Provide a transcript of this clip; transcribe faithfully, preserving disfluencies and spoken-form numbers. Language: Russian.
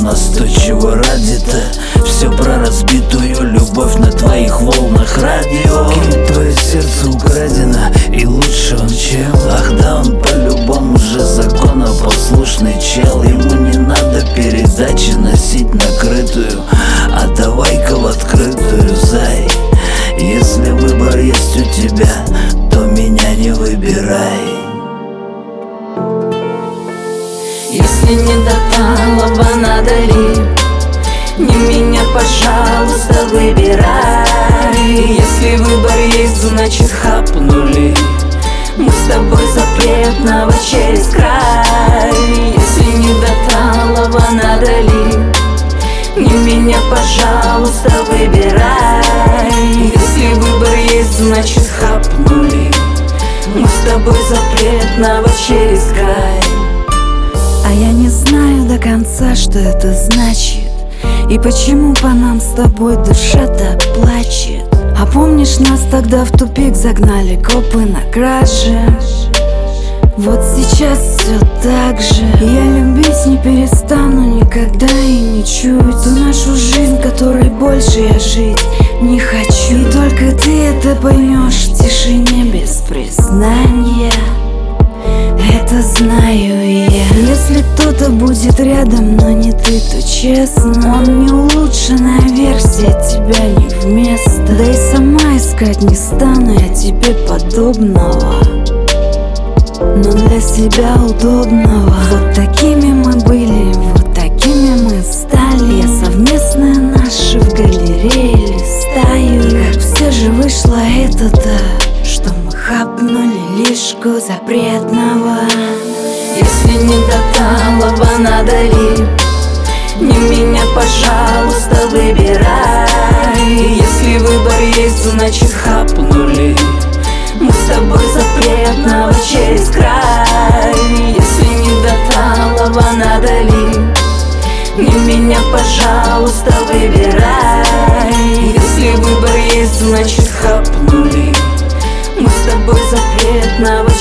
нас то, чего ради-то. Все про разбитую любовь на твоих волнах радио. Кем твое сердце украдено, и лучше он чем? Ах да, он по-любому же законопослушный чел. Ему не надо передачи носить накрытую, а давай-ка в открытую, зай. Если выбор есть у тебя, то меня не выбирай. Если не до талого надо ли, не меня, пожалуйста, выбирай. Если выбор есть, значит хапнули мы с тобой запретного через край. Если не до талого надо ли, не меня, пожалуйста, выбирай. Если выбор есть, значит хапнули мы с тобой запретного через край. А я не знаю до конца, что это значит, и почему по нам с тобой душа так плачет. А помнишь, нас тогда в тупик загнали копы на краже? Вот сейчас все так же. Я любить не перестану никогда и не чуть ту нашу жизнь, которой больше я жить не хочу. И только ты это поймешь в тишине без признания. Это знаю я. Если кто-то будет рядом, но не ты, то честно, он не улучшенная версия тебя не вместо. Да и сама искать не стану я тебе подобного, но для себя удобного. Вот такими мы были, вот такими мы стали. Я совместная наша в галерее листаю. И как все же вышло это-то, что мы хапнули лишку запретного. Если не до талого надо ли, не меня, пожалуйста, выбирай. Если выбор есть, значит хапнули мы с тобой запретного через край. Если не до талого надо ли, не меня, пожалуйста, выбирай. Если выбор есть, значит хапнули мы с тобой запретного